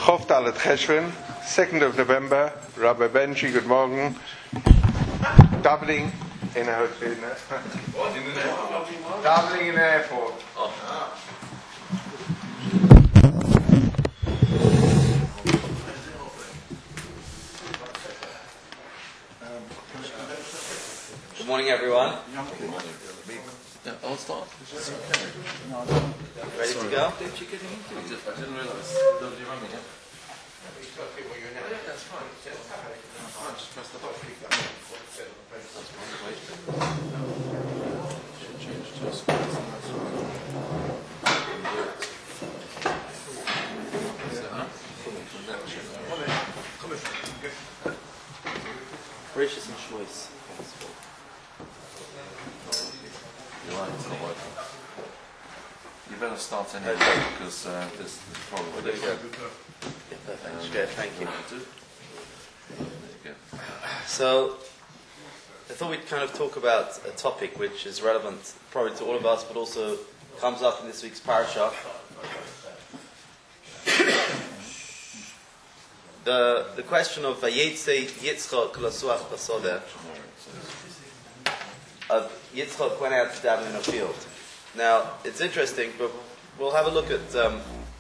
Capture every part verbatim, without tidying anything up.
Chof Dalet Cheshvan, second of November, Rabbi Benji, good morning. Dabbling in a hotel. In an airport. Dabbling in an airport. Oh. Good morning, everyone. Good morning. Yeah, I'll start. Ready to go? I didn't realise. Don't you remember? Yeah, that's fine. Just press the button. That's fine. Wait. Should change to a screen. Gracious and choice. You're right, it's not working. You better start anyway because uh, there's the problem with it. There you go. Yeah, perfect. Good, thank you. There you go. So, I thought we'd kind of talk about a topic which is relevant probably to all of us, but also comes up in this week's parasha. The the question of Vayetze Yitzchak Lasuach Basodeh. Uh, Yitzchak went out to daven in a field. Now, it's interesting, but we'll have a look at um,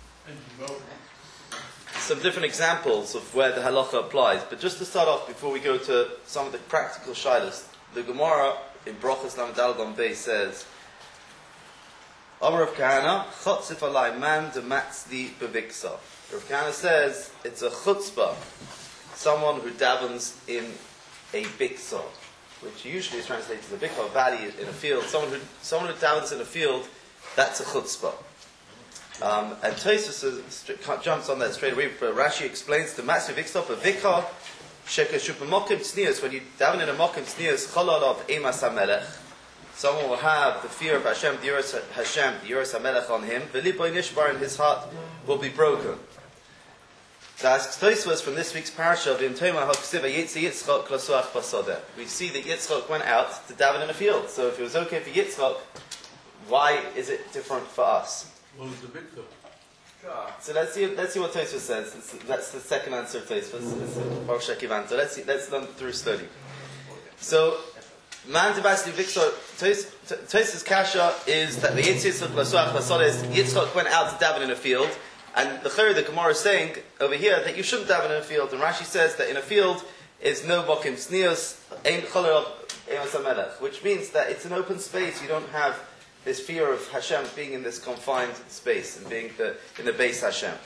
some different examples of where the halacha applies. But just to start off, before we go to some of the practical shilas, the Gemara in Brochus Lamed Daled on Beis says, Amar Rav Kahana, Chotzif alai man dematzli beviksa. Rav Kahana says it's a chutzpah, someone who davens in a biksa, which usually is translated as a bikha valley in a field. Someone who someone who davens in a field, that's a chutzpah. Um, and Tosfos jumps on that straight away. But Rashi explains the massive viksa of vikha shekashupa mokim tznius. When you daven in a mokim tznius, cholol of emas hamelech, someone will have the fear of Hashem, the Yiras Hashem, the Yiras HaMelech on him. V'liboy nishbar, and his heart will be broken. So asks Tosfos from this week's parasha of Yimtoma HaKsiva Yitzi Yitzchak Lasuach Basodeh. We see that Yitzchak went out to daven in a field. So if it was okay for Yitzchak, why is it different for us? What was the big though? So let's see. Let's see what Tosfos says. That's, that's the second answer of Tosfos. It's Parasha Kivan. So let's see. Let's learn through slowly. So man Tabasli Vikso Tosfos Kasha is that the Yitzchak Lasuach Basodeh is Yitzchak went out to daven in a field. And the Chayr, the Gemara is saying over here that you shouldn't daven in a field. And Rashi says that in a field is no bokim tznius, ein cholera emas hamelech, which means that it's an open space. You don't have this fear of Hashem being in this confined space and being the, in the base Hashem.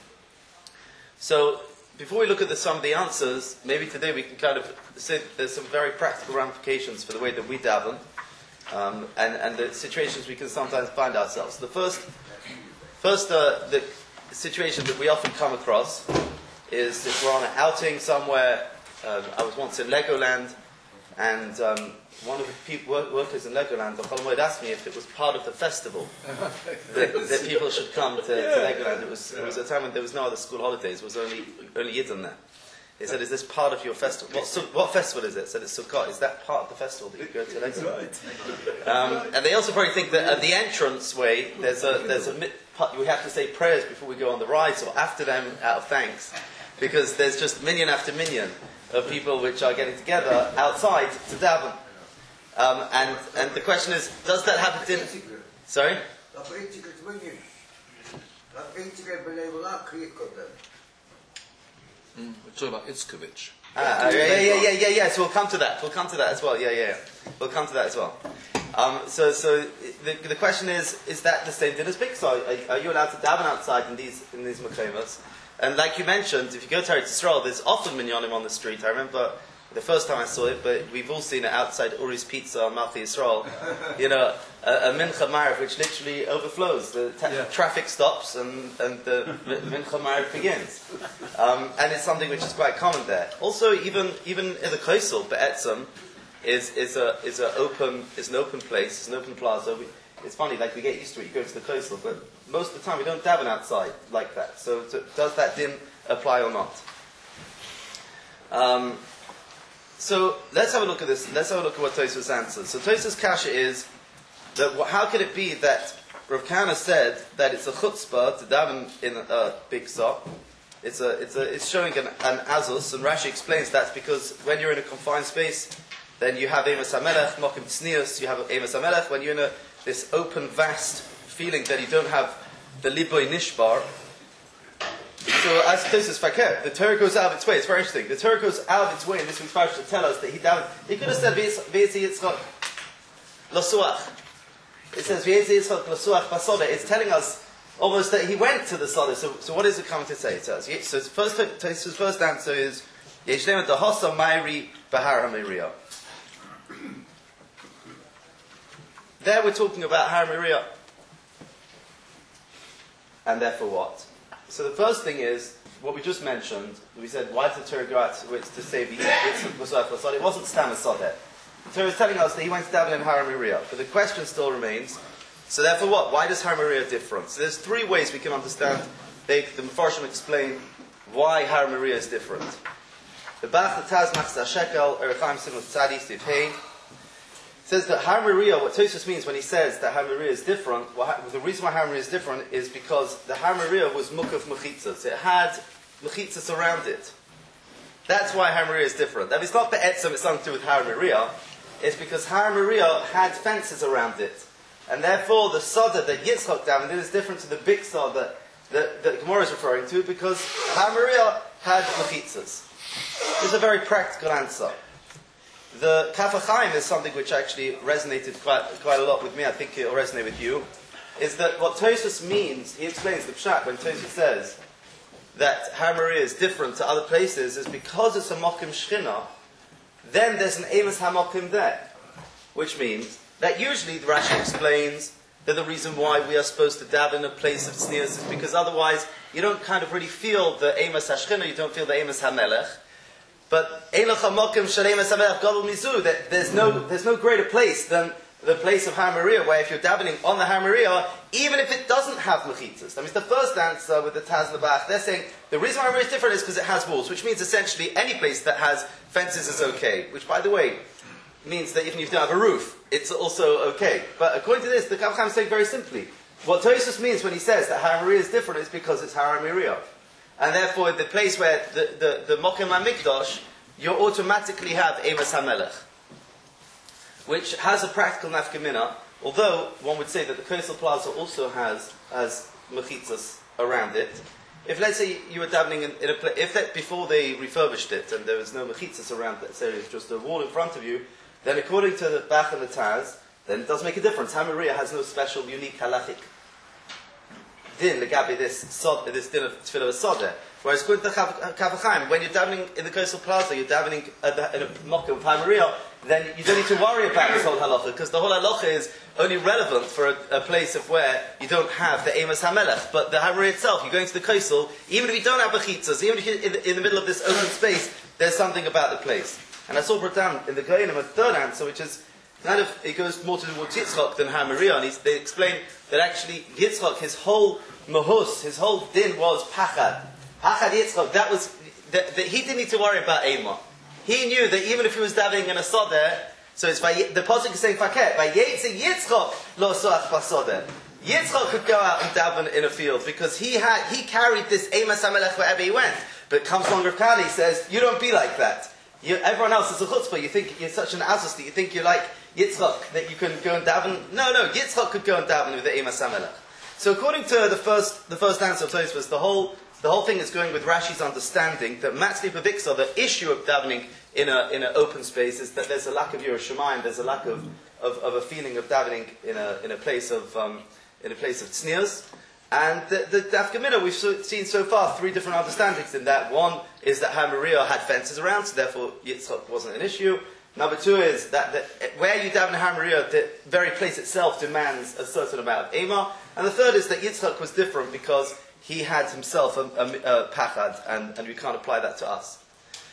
So, before we look at the, some of the answers, maybe today we can kind of say there's some very practical ramifications for the way that we daven um, and, and the situations we can sometimes find ourselves. The first, first uh, the situation that we often come across is if we're on an outing somewhere. Um, I was once in Legoland, and um, one of the people, work, workers in Legoland, the Chol Hamoed, asked me if it was part of the festival that, that people should come to, to Legoland. It was, it was a time when there was no other school holidays. It was only only Yidden there. He said, "Is this part of your festival? What, so, what festival is it?" I said, "It's Sukkot." Is that part of the festival that you go to Legoland? Um, and they also probably think that at the entrance way, there's a there's a we have to say prayers before we go on the rides or after them out of thanks, because there's just minyan after minyan of people which are getting together outside to daven. Um, and and the question is, does that happen in? Sorry. Mm, we're talking about Itzkovich. Ah, uh, yeah, yeah, yeah, yeah, yeah. So we'll come to that. We'll come to that as well. Yeah, yeah, yeah. We'll come to that as well. Um, so, so the, the question is: is that the same thing as big? So, are, are you allowed to daven outside in these in these mekaymas? And like you mentioned, if you go to Eretz Yisrael, there's often minyanim on the street. I remember the first time I saw it, but we've all seen it outside Uri's Pizza on Malchi Yisrael. You know, a, a mincha ma'ariv which literally overflows. The ta- yeah. traffic stops and, and the mincha ma'ariv begins. Um, and it's something which is quite common there. Also, even even in the Kosel, Be'etzim, is is a is a open is an open place, it's an open plaza. We, it's funny, like we get used to it. You go to the Kosel, but most of the time we don't daven outside like that. So, so does that din apply or not? Um, So let's have a look at this. Let's have a look at what Tosfos answers. So Tosfos' kasha is that how could it be that Rav Kahana said that it's a chutzpah to daven in a big sock, It's a, it's a, it's showing an, an azus, and Rashi explains that's because when you're in a confined space, then you have Emes HaMelech, Mokim Tznius, you have Emes HaMelech. When you're in a, this open, vast feeling that you don't have the Liboy Nishbar. So as Tosis Fakir, the Torah goes out of its way. It's very interesting. The Torah goes out of its way in this week's parasha to tell us that he down. He could have said V'yetzi Yitzchak Lasuach. It says V'yetzi Yitzchak Lasuach Basode. It's telling us almost that he went to the Soda. So, so what is it coming to say? It says, so its first, Tosis' first answer is Yeshleim Dahosa Mairi Bahar HaMeiriah. There we're talking about Har HaMeiriah. And therefore what? So the first thing is, what we just mentioned, we said, why did the Torah go out to, to say the it wasn't Stam Sodeh. The Torah is telling us that he went to daven in Har HaMeiriah. But the question still remains, so therefore what? Why does Har HaMeiriah differ? So there's three ways we can understand, they, the Mefarshim explain why Har HaMeiriah is different. The Bach, the Taz, Machzah Shekel, Erechaim Simon Tzadi, Steve Hay, says that Har HaMeiriah, what Tosfos means when he says that Har HaMeiriah is different, well, the reason why Har HaMeiriah is different is because the Har HaMeiriah was mukaf mechitzas. It had mechitzas around it. That's why Har HaMeiriah is different. That it's not be'etzem, it's something to do with Har HaMeiriah. It's because Har HaMeiriah had fences around it. And therefore the Soda that Yitzchak davened in is different to the big Soda that, that Gemara is referring to, because Har HaMeiriah had mechitzas. It's a very practical answer. The Kaf HaChaim is something which actually resonated quite, quite a lot with me. I think it will resonate with you. Is that what Tosfos means? He explains the pshat when Tosfos says that Har HaMeiriah is different to other places, is because it's a Mokim Shechina. Then there's an Emes HaMokim there, which means that usually the Rashi explains that the reason why we are supposed to daven in a place of tznius is because otherwise you don't kind of really feel the Emes HaShechina, you don't feel the Emes HaMelech. But there's no there's no greater place than the place of Har HaMeiriah, where if you're davening on the Har HaMeiriah, even if it doesn't have mechitzas. That means the first answer with the Taz and the Bach, they're saying the reason Har HaMeiriah is different is because it has walls, which means essentially any place that has fences is okay. Which, by the way, means that even if you don't have a roof, it's also okay. But according to this, the Kaf HaChaim is saying very simply, what Tosfos means when he says that Har HaMeiriah is different is because it's Har HaMeiriah. And therefore, the place where the, the, the Mokim HaMikdash, you automatically have Emes HaMelech, which has a practical nafkamina, although one would say that the Kosel Plaza also has, has mechitzas around it. If, let's say, you were davening in, in a place, if that, before they refurbished it and there was no mechitzas around that area, it's just a wall in front of you, then according to the Bach and the Taz, then it does make a difference. Har HaMeiriah has no special, unique halachic din, legabi this sod, this din of tefillah of sodeh. Whereas according to Kaf HaChaim, when you're davening in the Coastal Plaza, you're davening at the, in a mock of Har HaMeiriah, then you don't need to worry about this whole halacha, because the whole halacha is only relevant for a, a place of where you don't have the Emes HaMelech. But the Har HaMeiriah itself, you're going to the Coastal, even if you don't have mechitzas, even if you're in the, in the middle of this open space, there's something about the place. And I saw brought down in the Goyinim a third answer, which is kind of, it goes more towards Yitzchak than Har HaMeiriah, and he's, they explain that actually Yitzchak, his whole mahus, his whole din was pachad. Pachad Yitzchak, that was, that, that he didn't need to worry about Eimah. He knew that even if he was davening in a sodeh, so it's by, the pasuk is saying faket, by Yetzi Yitzchak lo soach basodeh. Yitzchak could go out and daven in a field because he had, he carried this Emes HaMelech wherever he went. But comes along Rav Kali, says, you don't be like that. You, everyone else is a chutzpah. You think you're such an azus that you think you're like Yitzchak, that you can go and daven. No, no, Yitzchak could go and daven with the Emes HaMelech. So according to the first, the first answer of Tosfos, the whole, the whole thing is going with Rashi's understanding that Matzli Paviksa, the issue of davening in a in an open space is that there's a lack of Yerushalayim, there's a lack of, of, of a feeling of davening in a in a place of um, in a place of tznius. And the, the Daf Gemina, we've seen so far three different understandings in that. One is that Har HaMeiriah had fences around, so therefore Yitzchak wasn't an issue. Number two is that, that where you daven Har HaMeiriah, the very place itself demands a certain amount of Eimah. And the third is that Yitzchak was different because he had himself a, a, a pachad, and, and we can't apply that to us.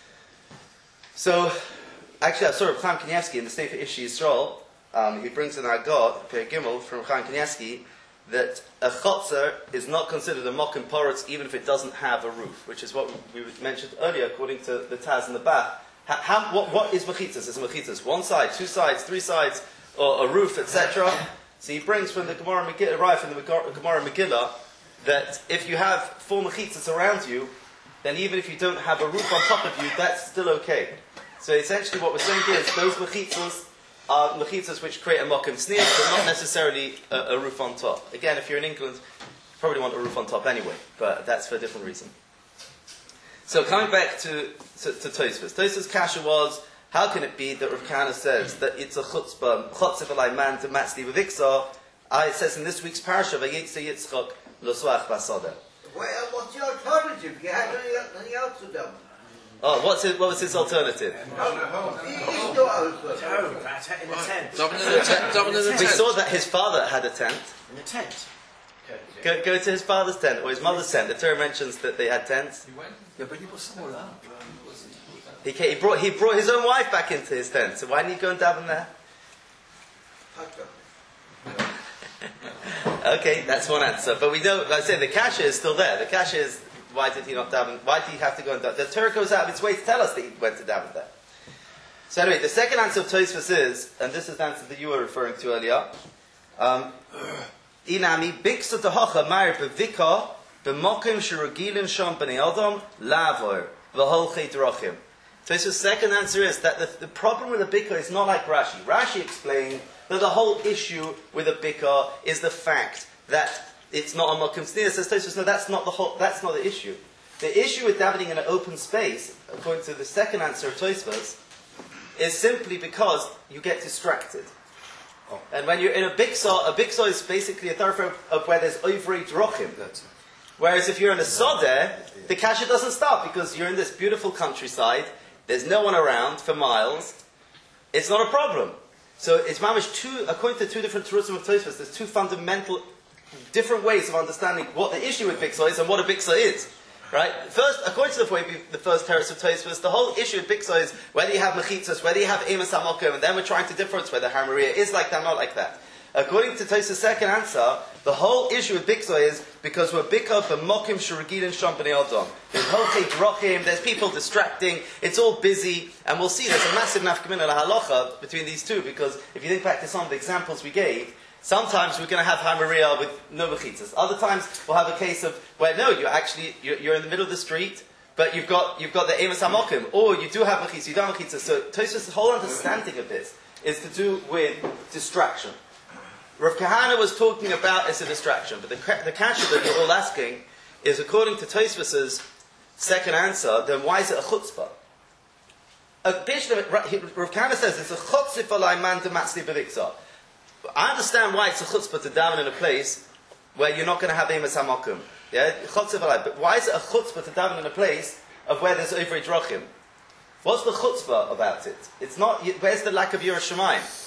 So, actually I saw Reb Chaim Kanievsky in the Sefer Ishi Yisrael, um, he brings in our God, Per Gimel, from Reb Chaim Kanievsky, that a chotzer is not considered a mokim poretz even if it doesn't have a roof, which is what we mentioned earlier according to the Taz and the Bach. How, how, what, what is mechitzas? Is mechitzas one side, two sides, three sides, or a roof, et cetera? So he brings from the Gemara Megillah, right from the Gemara Megillah, that if you have four mechitzas around you, then even if you don't have a roof on top of you, that's still okay. So essentially what we're saying here is those mechitzas are mechitzas which create a mokum sneers, but not necessarily a, a roof on top. Again, if you're in England, you probably want a roof on top anyway, but that's for a different reason. So coming back to, to, to Tosfos. Tosfos' kasha was, how can it be that Rav Kahana says that it's a chutzpah, chutzpah v'lai man to matzli v'viksa? Uh, it says in this week's parasha, v'yitze Yitzchak l'swach b'asodeh. Well, what's the alternative? You had anything else to do. Oh, what's his, what was his alternative? In a tent. We saw that his father had a tent. In a tent. Go, go to his father's tent or his mother's tent. The Torah mentions that they had tents. He went. Yeah, but he was somewhere else. He, came, he brought he brought his own wife back into his tent. So why didn't he go and daven there? Okay, that's one answer. But we know, like I say, the kasha is still there. The kasha is, why did he not daven? Why did he have to go and daven? The Torah goes out of its way to tell us that he went to daven there. So anyway, the second answer of Tosfos is, and this is the answer that you were referring to earlier. Um, Inami biksa tahacha mar bevika b'mokim shirugilin sham b'nei adam lavor v'hol chet rachim. Tosfos' second answer is that the, the problem with a bikah is not like Rashi. Rashi explained that the whole issue with a bikah is the fact that it's not a mokum sneer. Says Tosfos, no, that's not the whole. That's not the issue. The issue with davening in an open space, according to the second answer of Tosfos, is simply because you get distracted. Oh. And when you're in a biksa, a biksa is basically a thoroughfare of where there's oivri drochim. Whereas if you're in a sodeh, the kasha doesn't start because you're in this beautiful countryside, there's no one around for miles, it's not a problem. So it's mamish two, according to two different Terusim of Tosfos, there's two fundamental, different ways of understanding what the issue with biksa is and what a biksa is. Right? First, according to the way we, the first terrace of Tosfos, the whole issue with biksa is whether you have mechitzas, whether you have emes hamokum, and then we're trying to differentiate whether Hamaria is like that, not like that. According to Tosfos' second answer, the whole issue with biksa is because we're bikah for mokim shuragilin sham b'nei adam. There's holchei drochim, there's people distracting, it's all busy, and we'll see there's a massive nafkamina halacha between these two, because if you think back to some of the examples we gave, sometimes we're going to have Hamaria with no mechitzas. Other times we'll have a case of where no, you're actually you're, you're in the middle of the street, but you've got you've got the emes hamokim, or you do have mechitzas, you don't have mechitzas. So Tosfos' whole understanding of this is to do with distraction. Rav Kahana was talking about as a distraction, but the the kasha that you're all asking is according to Tosfos' second answer. Then why is it a chutzpah? A Rav Kahana says it's a chutzpah alai man to matzli b'viksa. I understand why it's a chutzpah to daven in a place where you're not going to have emes hamokum. Yeah, chutzpah alai. But why is it a chutzpah to daven in a place of where there's ovrei drochim? What's the chutzpah about it? It's not. Where's the lack of Yiras Shamayim?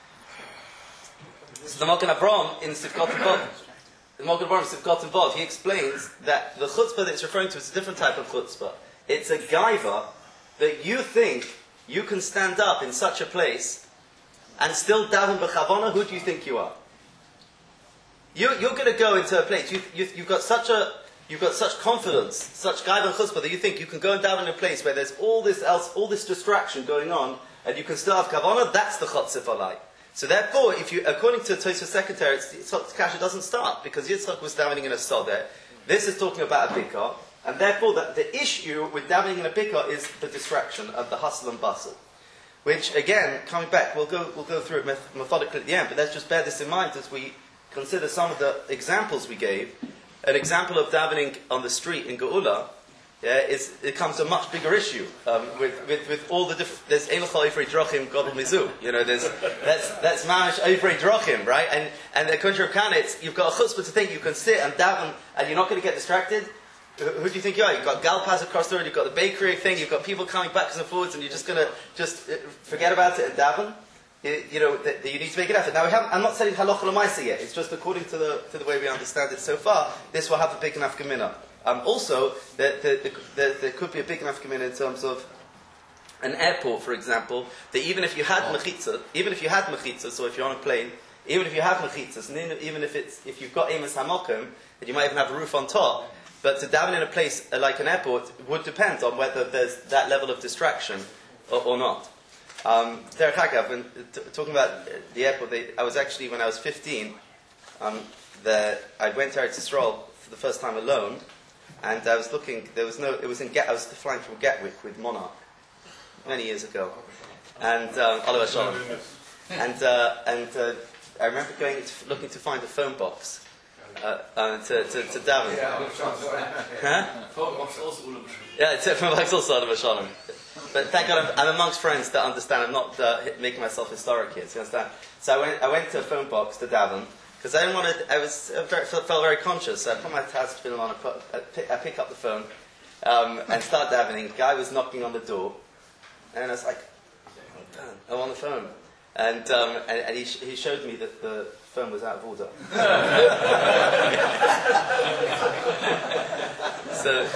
So the Moken Avraham in Sivkot and Vov, the Moken Avraham in Sivkot and Vov, he explains that the chutzpah that it's referring to is a different type of chutzpah. It's a gaiva that you think you can stand up in such a place and still daven b'chavona. Who do you think you are? You, you're going to go into a place. You, you, you've got such a, you've got such confidence, such gaiva and chutzpah that you think you can go and daven in a place where there's all this else, all this distraction going on, and you can still have kavona. That's the chutzpah alai. So therefore, if you, according to Tosfos' secretary, Yitzchak's kasha doesn't start because Yitzchak was davening in a sodeh. This is talking about a bikah, and therefore that the issue with davening in a bikah is the distraction of the hustle and bustle. Which again, coming back, we'll go we'll go through it methodically at the end. But let's just bear this in mind as we consider some of the examples we gave. An example of davening on the street in Geula, yeah, is it becomes a much bigger issue um, with, with with all the different. There's Einachal Ovrei Drochim Godel Mizu. You know, there's that's that's Mamish Ovrei Drochim, right? And and the country of Kanitz, you've got a chutzpah to think you can sit and daven and you're not going to get distracted. Who do you think you are? You've got Galpaz across the road, you've got the bakery thing, you've got people coming backwards and forwards, and you're just going to just forget about it and daven. You, you know, that, that you need to make an effort. Now, we haven't, I'm not saying halacha l'maisa yet. It's just according to the to the way we understand it so far. This will have a big enough gemina. Um, also, there, there, there, there could be a big enough gemina in terms of an airport, for example. That even if you had mechitza, even if you had mechitza, so if you're on a plane, even if you have mechitzas, and even if it's if you've got emes hamokum, and you might even have a roof on top. But to daven in a place like an airport would depend on whether there's that level of distraction or, or not. Um, Derek Hagav, when t- talking about the airport, they, I was actually, when I was fifteen, um, the, I went to Eretz Yisrael for the first time alone, and I was looking. There was no. It was in. Get, I was flying from Gatwick with Monarch many years ago, and um, Oliver Shalom, and uh, and uh, I remember going to, looking to find a phone box uh, uh, to to, to Davin. Huh? Yeah, it's from also Oliver Shalom. But thank God I'm, I'm amongst friends that understand. I'm not uh, making myself historic here. So you understand? So I went. I went to a phone box to Davin. Because I didn't want to, I was uh, very, felt, felt very conscious. So I put my task film on, I, put, I, pick, I pick up the phone um, and start davening. Guy was knocking on the door, and I was like, oh, damn, I'm on the phone. And, um, and, and he, sh- he showed me that the phone was out of order. so,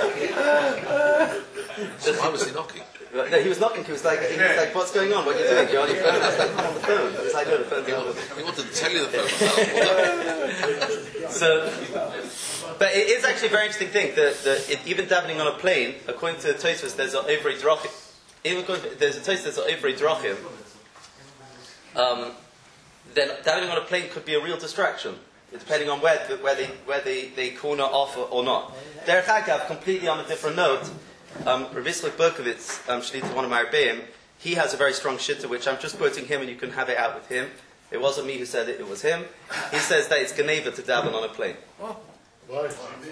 So why was he knocking? No, he was knocking. He was like, he was like, "What's going on? What are you doing? You're on your phone." I was like, "I'm on the phone." He was like, "No, the phone's on." He wanted to tell you the phone was So, but it is actually a very interesting thing that, that it, even davening on a plane, according to Tosfos, there's an Ovrei Drachim. Even according to, there's a Tosfos, there's an Ovrei Drachim. Um, then davening on a plane could be a real distraction, depending on where where they where they, they corner off or, or not. Derech Agav, completely on a different note. Um, Rav Yitzchak Berkovitz, um, Shlita, one of my Rebbeim, he has a very strong shitta, which I'm just quoting him, and you can have it out with him. It wasn't me who said it; it was him. He says that it's geneva to daven on a plane. Why?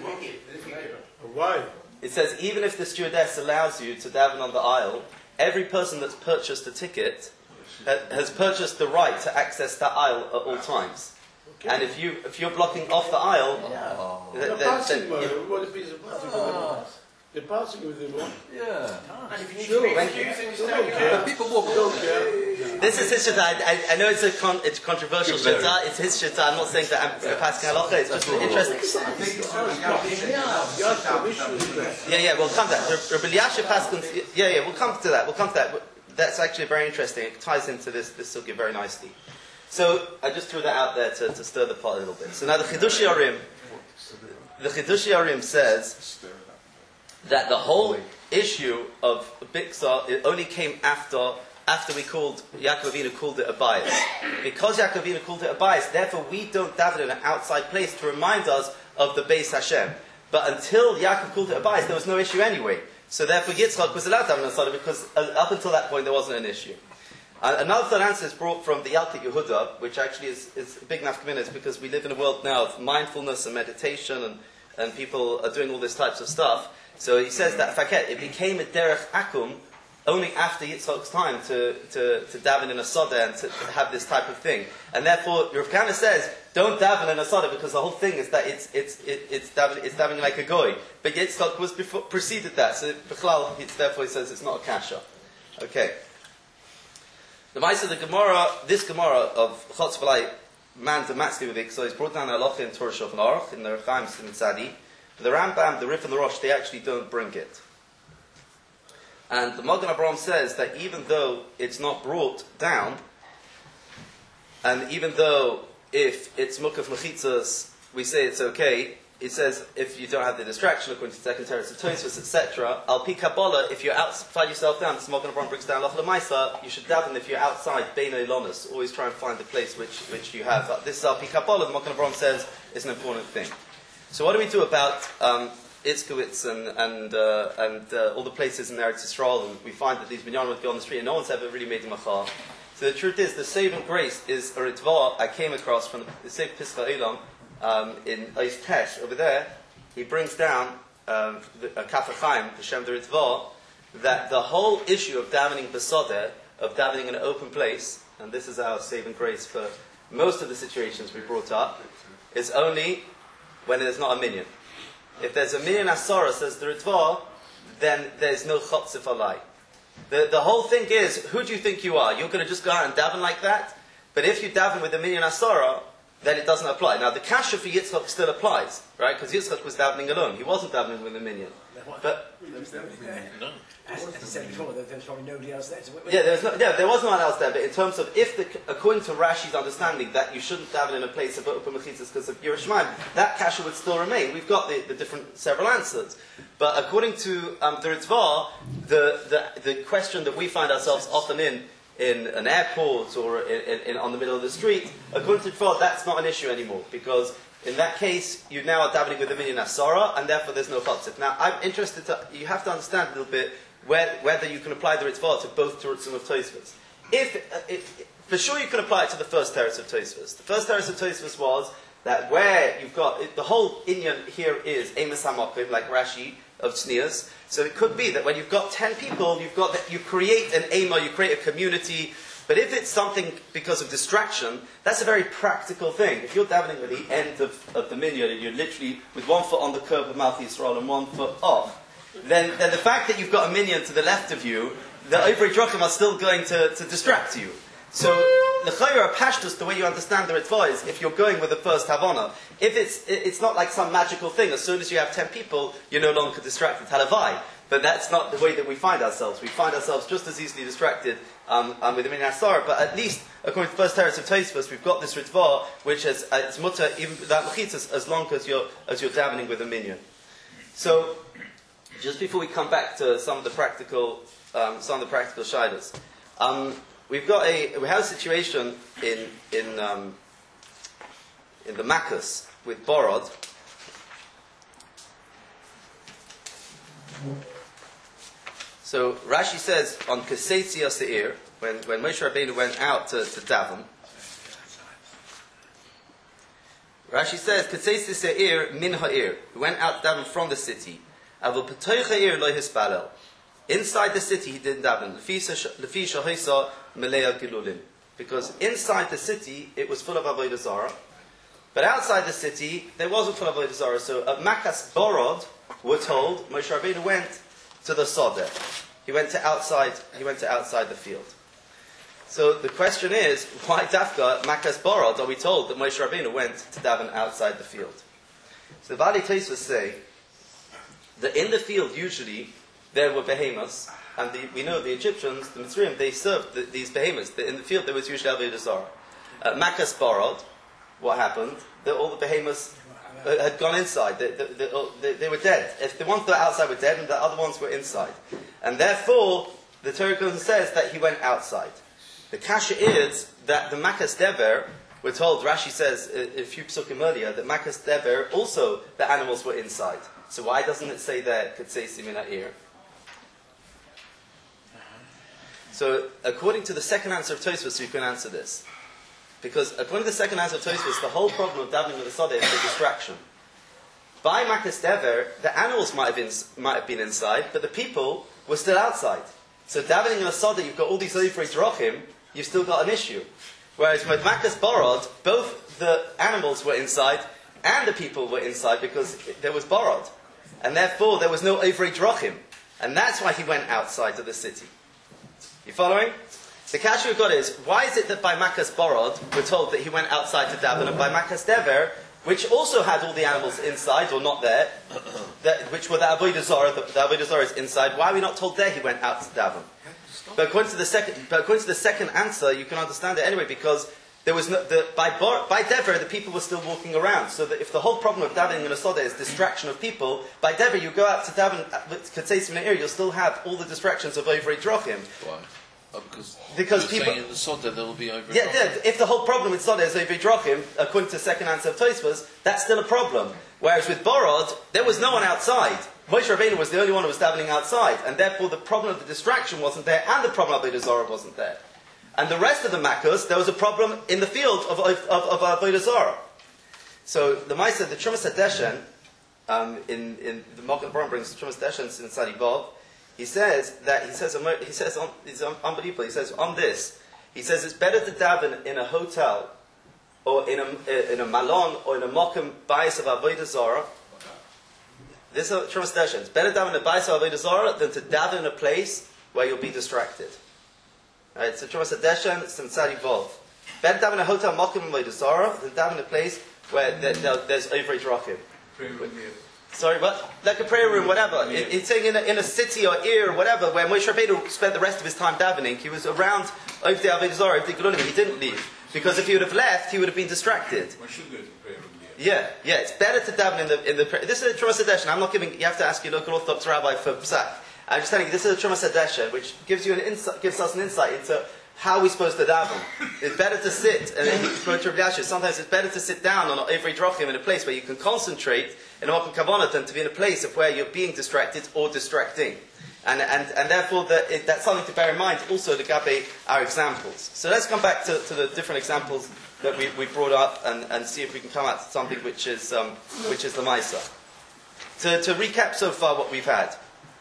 Why? It says even if the stewardess allows you to daven on the aisle, every person that's purchased a ticket ha- has purchased the right to access that aisle at all times. Okay. And if you if you're blocking off the aisle, Oh. th- The then, passing, then, uh, what a piece of passing. Oh. The passing with the one. Yeah. And if you need Sure. to be When- excusing, Don't care. But people walk Don't care. this is his shita. I, I, I know it's a con, it's controversial shita. It's his shita. I'm not saying that I'm passing halacha. It's just interesting. Yeah, yeah. We'll come to that. Rabbi Elyashiv Paskins. Yeah, yeah. We'll come to that. We'll come to that. That's actually very interesting. It ties into this this sugya very nicely. So I just threw that out there to, to stir the pot a little bit. So now the Chidush Yarim, the Chidush Yarim says that the whole issue of Biksa it only came after after we called Yaakov Avinu called it a bias. Because Yaakov Avinu called it a bias, therefore we don't daven in an outside place to remind us of the Beis Hashem. But until Yaakov called it a bias, there was no issue anyway. So therefore Yitzchak was allowed to daven inside because uh, up until that point there wasn't an issue. Uh, another third answer is brought from the Yalkut Yehuda, which actually is, is a big nafkamina, because we live in a world now of mindfulness and meditation, and, and people are doing all these types of stuff. So he says that faket, it became a derech akum only after Yitzchak's time to, to, to daven in a soda and to, to have this type of thing. And therefore, Rav Kana says, don't daven in a soda, because the whole thing is that it's it's it, it's davening it's davening like a goy. But Yitzchak was before, preceded that, so Bechlal, therefore he says it's not a kasha. Okay. The Maisa of the Gemara, this Gemara of Chotz V'lai, man to Matzli with it, so he's brought down a halacha in Torah Shulchan Aruch, in the Rechaim Simon Tzadi. The Rambam, the Rif and the Rosh, they actually don't bring it. And the Magen Avraham says that even though it's not brought down, and even though if it's Mukaf Mechitzas, we say it's okay, it says if you don't have the distraction, according to second Teres of Tosfos, et cetera, Al Pi Kabbalah, if you're outside yourself down, the Magen Avraham brings down Lach L'Maisa, you should daven if you're outside Beinei Lonas, always try and find the place which, which you have. But this is Al Pi Kabbalah, the Magen Avraham says is an important thing. So what do we do about um, Itzkowitz and and, uh, and uh, all the places in Eretz Yisrael, and we find that these minyanim would go on the street and no one's ever really made them machar. So the truth is, the saving grace is a ritva I came across from the Seif Pischa Eilam um, in Eis Tesh over there. He brings down um, the, a Kaf HaChaim, the Shem the ritva, that the whole issue of davening besodeh, of davening in an open place, and this is our saving grace for most of the situations we brought up, is only when there's not a minyan. If there's a minyan asara, says the ritva, then there's no chotzif alai. The, the whole thing is, who do you think you are? You're going to just go out and daven like that? But if you daven with the minyan asara, then it doesn't apply. Now the kasha for Yitzchak still applies, right? Because Yitzchak was davening alone. He wasn't davening with the minyan. But No. As I said before, there was probably nobody else there to witness. yeah, there was no, yeah, there was no one else there. But in terms of if, the, according to Rashi's understanding, that you shouldn't daven in a place of open mechitzas because of Yerushalayim, that kasha would still remain. We've got the, the different several answers. But according to um, the Ritva, the, the the question that we find ourselves often in in an airport or in, in, in on the middle of the street, according to Ritva, that's not an issue anymore because in that case, you now are davening with a minyan asara, and therefore there's no chatzit. Now, I'm interested to, you have to understand a little bit where, whether you can apply the ritzvah to both terutzim of Tosfos. If, uh, if, for sure you can apply it to the first teretz of Tosfos. The first teretz of Tosfos was that where you've got, it, the whole inyan here is emes hamokim, like Rashi of Tznius. So it could be that when you've got ten people, you've got that you create an ema, you create a community. But if it's something because of distraction, that's a very practical thing. If you're davening at the end of, of the minyan and you're literally with one foot on the curb of Malchi Yisrael and one foot off, then, then the fact that you've got a minyan to the left of you, the Ovrei Drachim are still going to, to distract you. So the Chayra Pashtus, the way you understand the Ritzvah is if you're going with the first Havana. If it's it's not like some magical thing, as soon as you have ten people, you're no longer distracted. Halavai. But that's not the way that we find ourselves. We find ourselves just as easily distracted um, um, with the Minyan Asara. But at least, according to the first teretz of Tosfos, we've got this Ritzvah, which is uh, it's mutter even without mechitzas, as long as you're as you're davening with a minyan. So, just before we come back to some of the practical um, some of the practical shaylas. Um, We've got a we have a situation in in um, in the Makkas with Borod. So Rashi says on Keseitzi Seir, when when Moshe Rabbeinu went out to, to daven, Rashi says Keseitzi Seir min ha'ir. He went out to daven from the city. Avol petoich ha'ir lo hispalel. Inside the city he didn't daven. Because inside the city it was full of avodah zarah, but outside the city there wasn't full of avodah zarah. So at Makkas Borod, we're told Moshe Rabbeinu went to the Sodeh. He went to outside. He went to outside the field. So the question is, why Dafka at Makkas Borod are we told that Moshe Rabbeinu went to daven outside the field? So the Bali Tosfos say that in the field usually there were behemoths, and the, we know the Egyptians, the Mitzrayim, they served the, these behemoths. The, in the field there was usually avodah zarah. At Makkas Borod, what happened? The, all the behemoths uh, had gone inside. They, they, they, they were dead. If the ones that were outside were dead, and the other ones were inside. And therefore, the Torah says that he went outside. The Kasha is that the Makkas Dever, we're told, Rashi says a, a few psukim earlier, that Makkas Dever, also the animals were inside. So why doesn't it say there, Keseitzi min ha'ir? So, according to the second answer of Tosfos, you can answer this. Because according to the second answer of Tosfos, the whole problem of davening with the Sodeh is the distraction. By Makkas Dever, the animals might have, been, might have been inside, but the people were still outside. So davening in a Sodeh, you've got all these Ovrei Drachim, you've still got an issue. Whereas with Makkas Borod, both the animals were inside and the people were inside because there was Borod. And therefore, there was no Ovrei Drachim. And that's why he went outside of the city. You following? The kasha we've got is, why is it that by Makkas Borod we're told that he went outside to daven, and by Makkas Dever, which also had all the animals inside, or not there, that, which were the avodah zarah, the, the avodah zarah is inside, why are we not told there he went out to daven? But according to the second, but according to the second answer, you can understand it anyway, because there was no, the, by, Bor, by Dever, the people were still walking around. So that if the whole problem of davening in a Sodeh is distraction of people, by Dever you go out to daven with Keseitzi min ha'ir, you'll still have all the distractions of Ovrei Drachim. Why? Oh, because because you're people saying in the Sodeh there will be over. Yeah, yeah, if the whole problem with Sodeh is Ovrei Drachim, according to the second answer of Tosfos, that's still a problem. Whereas with Borod, there was no one outside. Moshe Rabbeinu was the only one who was davening outside, and therefore the problem of the distraction wasn't there, and the problem of Avodah Zarah wasn't there. And the rest of the Makkas, there was a problem in the field of, of, of, of Avodah Zarah. So the Maisa, the Trumas Hadeshen, um, in, in the Malkut Baron brings the Trumas Hadeshen in Sadi Vav, he says that, he says, he says on, it's unbelievable, he says on this, he says it's better to daven in a hotel, or in a, in a malon, or in a mokum bayis of Avodah Zarah. This is Trumas Hadeshen. It's better to daven in a bayis of Avodah Zarah than to daven in a place where you'll be distracted. Right, so Trumas Hadeshen, it's in Sadi Vav. Better daven in a hotel mokum Avodah Zarah than daven in a place where there, there, there's Ovrei Drachim. Sorry, what? Like a prayer room, whatever. It, it's saying in a, in a city or ear or whatever, where Moshe Rabbeinu spent the rest of his time davening, he was around Ovdei Avodah Zarah, Ovdei Gelulim, he didn't leave. Because if he would have left, he would have been distracted. One should go to the prayer room. Yeah, yeah, it's better to daven in the, in the prayer. This is a Trumas Hadeshen. I'm not giving, you have to ask your local Orthodox rabbi for psak. I'm just telling you, this is a Trumas Hadeshen, which gives you an insight, gives us an insight into how are we supposed to daven? It's better to sit, and he spoke to Rav Yasher, sometimes it's better to sit down on every drachim in a place where you can concentrate in a Makom Kavanah than to be in a place of where you're being distracted or distracting. And, and, and therefore, the, it, that's something to bear in mind also to Gabe our examples. So let's come back to, to the different examples that we, we brought up and, and see if we can come out to something which is, um, which is the Maisa. To, to recap so far what we've had.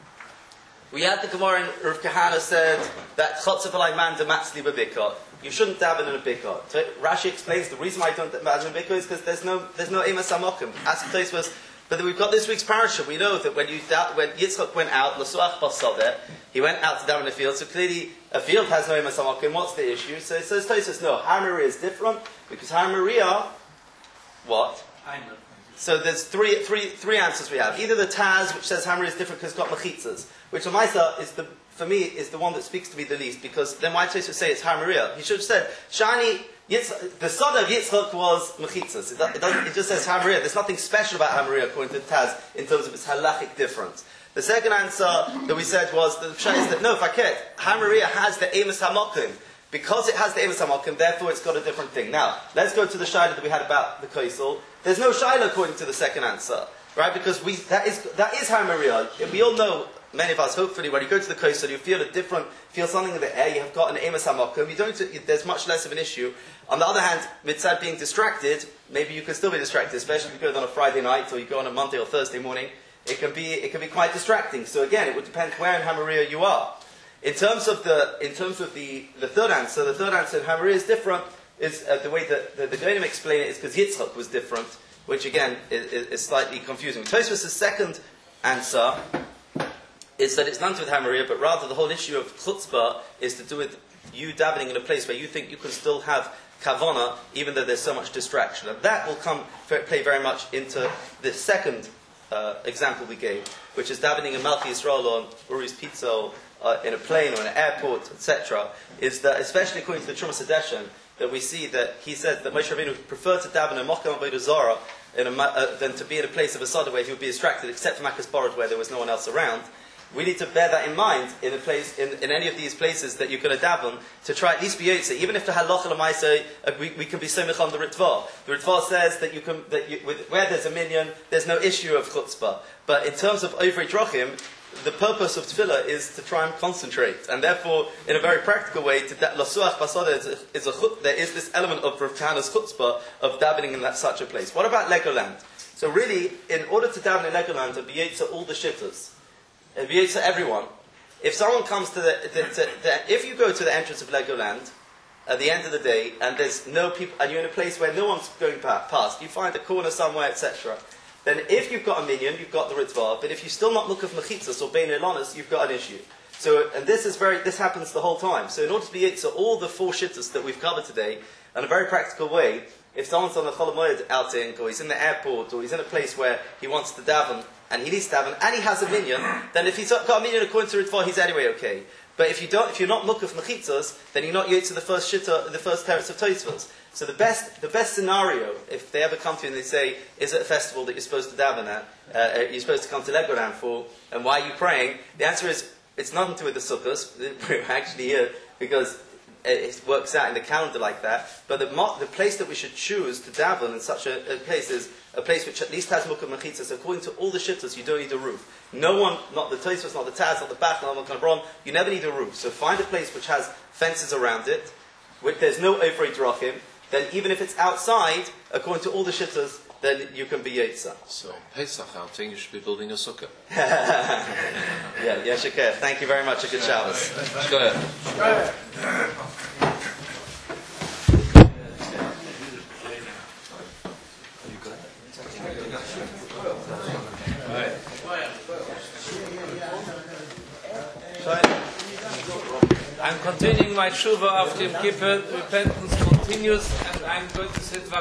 We had the Gemara in Rav Kahana said that Chotzav alay man dematzli b'bikar. You shouldn't daven in a bikar. So Rashi explains the reason why I don't daven in a bikar is because there's no there's no emas hamokim. Ask the place was, but we've got this week's parasha. We know that when you da- when Yitzchak went out, l'suach basodeh, he went out to daven in a field. So clearly a field has no emas hamokim. What's the issue? So it says Tosfos no. Har Maria is different because Har Maria, what? So there's three, three, three answers we have. Either the Taz, which says Har Maria is different because it's got mechitzas, which Lamaisa is the, for me, is the one that speaks to me the least, because then why Tosfos say it's Har Maria? He should have said, Shani, Yitzchak, the son of Yitzchak was mechitzas. It, it, doesn't, it just says Har Maria. There's nothing special about Har Maria according to the Taz in terms of its halachic difference. The second answer that we said was, the Pshat is that, no, Faket, Har Maria has the Emes HaMokim. Because it has the Emes HaMokim, therefore it's got a different thing. Now, let's go to the Shaila that we had about the Kaisel. There's no Shaila according to the second answer, right? Because we, that is, that is Har Maria. We all know, many of us, hopefully, when you go to the Kaisel, you feel a different, feel something in the air, you have got an Emes HaMokim, you don't, there's much less of an issue. On the other hand, mitzad being distracted, maybe you can still be distracted, especially if you go on a Friday night, or you go on a Monday or Thursday morning, it can be, it can be quite distracting. So again, it would depend where in Har Maria you are. In terms of the in terms of the, the third answer, the third answer in Har Maria is different. Is uh, the way that the, the Goyim explain it is because Yitzchak was different, which again is, is, is slightly confusing. Tosfos' second answer is that it's none to do with Har Maria, but rather the whole issue of chutzpah is to do with you davening in a place where you think you can still have kavana, even though there's so much distraction, and that will come play very much into the second uh, example we gave, which is davening in Malchi Yisrael on Uri's Pizza. Uh, in a plane or in an airport, et cetera, is that, especially according to the Trumas Hadeshen, that we see that he said that Moshe Rabbeinu preferred to daven in Mokum Avodah Zarah in a, uh, than to be in a place of Asada where he would be distracted, except for Makas Borod where there was no one else around. We need to bear that in mind in a place, in, in any of these places that you're going to daven, to try at least be Yotze. Even if the halacha l'maaseh, uh, we, we can be somich on the Ritva. The Ritva says that you can, that you, with, where there's a minyan, there's no issue of chutzpah. But in terms of Ovrei Drachim, the purpose of tefillah is to try and concentrate, and therefore, in a very practical way, to da- lasuach basada is a, is a chut, there is this element of Rav Kahana's chutzpah of davening in that such a place. What about Legoland? So really, in order to daven in Legoland and be yotze all the shitters, and be yotze everyone, if someone comes to the, the, to, the, if you go to the entrance of Legoland at the end of the day, and there's no people, and you're in a place where no one's going past, you find a corner somewhere, et cetera. Then if you've got a minion, you've got the Ritva, but if you're still not Mukaf Mechitzas or Bein Elonis, you've got an issue. So, and this is very, this happens the whole time. So in order to be Yitzah, all the four shittas that we've covered today, in a very practical way, if someone's on a Chol Hamoed outing, or he's in the airport, or he's in a place where he wants to daven, and he needs to daven, and he has a minion, then if he's got a minion according to Ritva, he's anyway okay. But if you don't, if you're not Mukaf Mechitzas, then you're not Yitzah the first shitta, the first teretz of Tosfos. So the best, the best scenario, if they ever come to you and they say, is it a festival that you're supposed to daven at, uh, you're supposed to come to Legoland for, and why are you praying? The answer is, it's nothing to do with the sukkahs. We're actually here because it works out in the calendar like that. But the, the place that we should choose to daven in such a, a place is a place which at least has Mukam Mechitzas. So according to all the shittas, you don't need a roof. No one, not the Tosfos, not the Taz, not the Bach, not the Kanabron, you never need a roof. So find a place which has fences around it, which there's no Ovrei Drachim. Then even if it's outside, according to all the shittas, then you can be Yotze. So, Pesach outing, you should be building a sukkah. Yeah, yeah, Shakir. Thank you very much. A good Shabbos. Go ahead. I'm continuing my tshuva after Yom Kippur. Repentance continues, and I'm going to sit.